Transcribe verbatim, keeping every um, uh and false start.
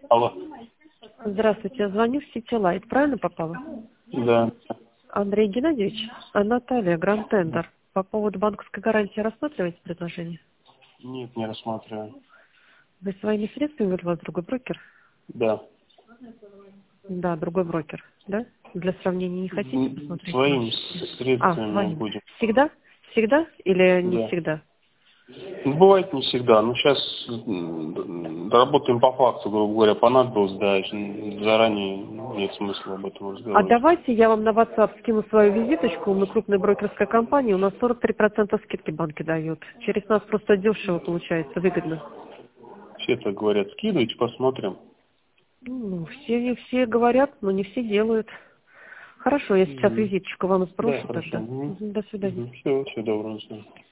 Алло. Здравствуйте, я звоню в Сити Лайт. Правильно попала? Да. Андрей Геннадьевич, а Наталья, Гранд Тендер. По поводу банковской гарантии рассматриваете предложение? Нет, не рассматриваю. Вы своими средствами или у вас другой брокер? Да. Да, другой брокер, да? Для сравнения не хотите М, посмотреть? Своими А, средствами своими. будем. Всегда? Всегда или не Да. всегда? Ну, бывает не всегда. Но сейчас работаем по факту, грубо говоря, понадобилось, да, и заранее нет смысла об этом А разговаривать. давайте я вам на WhatsApp скину свою визиточку. Мы крупная брокерская компания, у нас сорок три процента скидки банки дают. Через нас просто дешево получается, выгодно. Все так говорят, скидывайте, посмотрим. Ну, все, не все говорят, но не все делают. Хорошо, я сейчас Мгм. визиточку вам Да, сброшу хорошо. тогда. Мгм. Мгм, до свидания. Мгм. Все, всего доброго. До свидания.